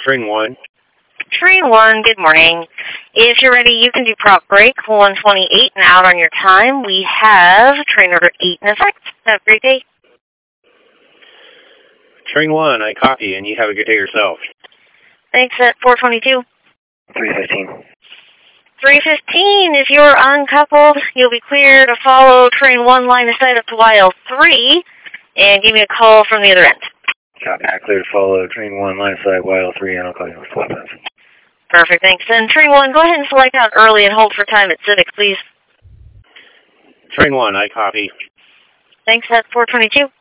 Train 1. Train 1, good morning. If you're ready, you can do prop break 128 and out on your time. We have train order 8 in effect. Have a great day. Train 1, I copy, and you have a good day yourself. Thanks at 422. 315. 315, if you're uncoupled, you'll be clear to follow train 1 line of sight up to YL3 and give me a call from the other end. Copy. Clear to follow train 1 line of sight YL3, and I'll call you with 12 minutes. Perfect, thanks. Then train 1, go ahead and select out early and hold for time at Civic, please. Train 1, I copy. Thanks at 422.